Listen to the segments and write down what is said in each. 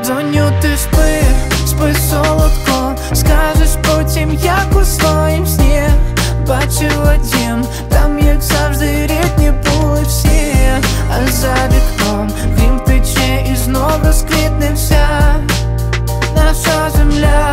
Доню, ти спи, спи солодко, скажеш потім, як у своїм сні. Бачила дім, там як завжди рідні були всі. А за вікном грім тече і знов розквітне вся наша земля.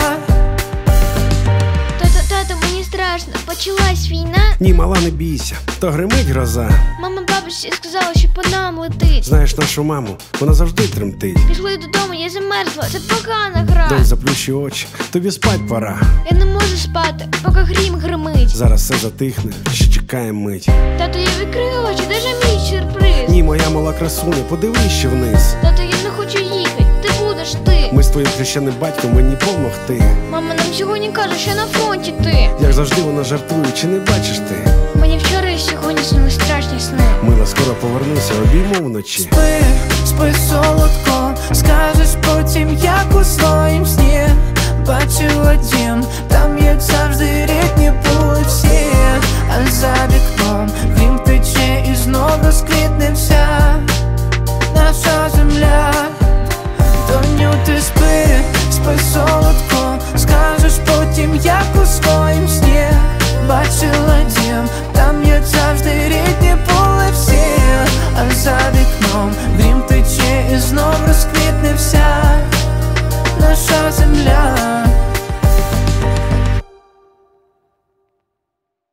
Тато, мені страшно, почалась війна. Ні, мала, не бійся, то гримить гроза. Мама бабусі сказала, що по нам летить. Знаєш нашу маму, вона завжди тремтить. Пішли додому, я замерзла, це погана гра. Донь, заплющи очі, тобі спать пора. Я не можу спати, поки грім гримить. Зараз все затихне, ще чекає мить. Тато, я відкрию очі, де ж мій сюрприз? Ні, моя мала красуня, подивись ще вниз. Тато, я не хочу їхати, ти будеш ти. Ми з твоїм хрещеним батьком мені помогти. Мама нам сьогодні каже, що на фронті ти. Як завжди вона жартує, чи не бачиш ти? Мені вчора і сьогодні снили страшні сни. Мила, скоро повернуся, обійму вночі. Спи, спи солодко, скажеш потім, як у своїм сні. Бачила дім, там як завжди рідні були всі. А за вікном грім